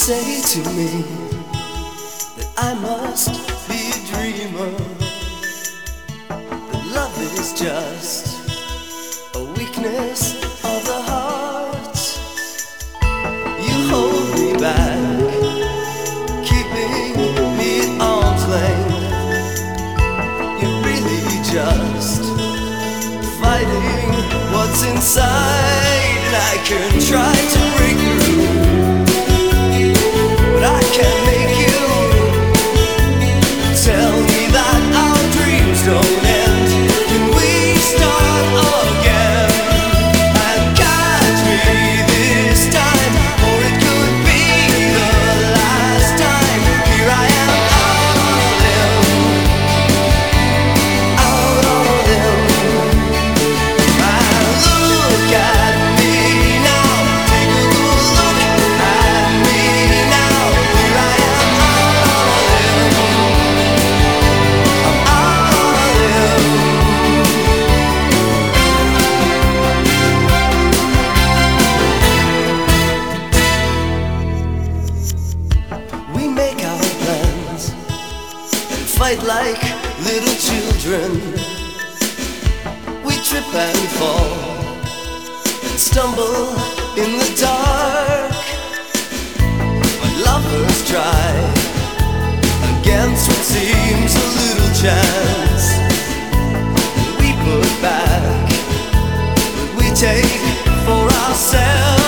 say to me that I must be a dreamer, that love is just a weakness of the heart. You hold me back, keeping me at arm's length. You're really just fighting what's inside, and I can try to break through, but I can't make you tell me that our dreams don't end. Can we start again and catch me this time, or it could be the last time? Here I am, out on a limb. And look at me now, take a good look at me now. Here I am, out on a limb. We make our plans and fight like little children. We trip and fall and stumble in the dark, but lovers try against what seems a little chance. We put back what we take for ourselves.